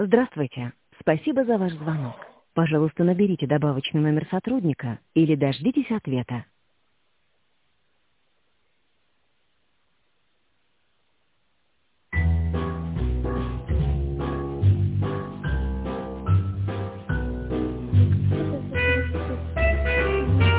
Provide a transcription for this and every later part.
Здравствуйте. Спасибо за ваш звонок. Пожалуйста, наберите добавочный номер сотрудника или дождитесь ответа. Это сотрудничество. Мгм.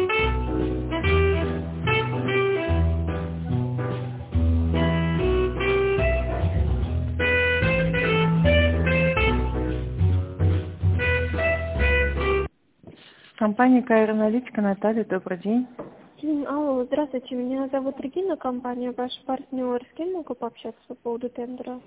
Компания Аэроаналитика, Наталья, добрый день. Алло, здравствуйте, меня зовут Регина, компания ваш партнер. С кем могу пообщаться по поводу тендера?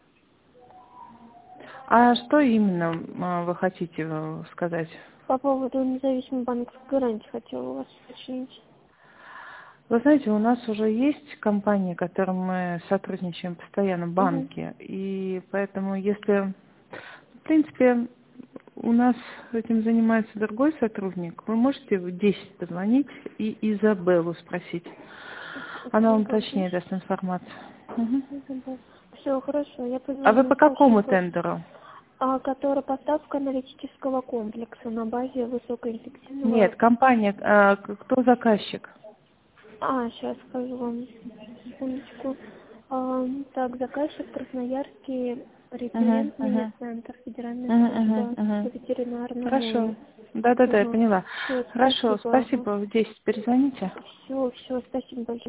А что именно вы хотите сказать? По поводу независимой банковской гарантии хотела у вас уточнить. Вы знаете, у нас уже есть компания, с которой мы сотрудничаем постоянно, Угу. банки. И поэтому, если, в принципе, у нас этим занимается другой сотрудник, вы можете в 10 позвонить и Изабеллу спросить. Она вам точнее даст информацию. Мгм. Все, хорошо, я А вы позвоню. по какому Спасибо большое. тендеру? Который поставка аналитического комплекса на базе высокоэффективного. Нет, компания, кто заказчик? Сейчас скажу вам. Секундочку. Так, заказчик Красноярский Мгм, референтный мгм. центр Федеральной Мгм, мгм, службы по мгм. ветеринарному. Хорошо. Да-да-да, я Угу. поняла. Все, Хорошо, спасибо. спасибо. В 10 перезвоните. Все, спасибо большое.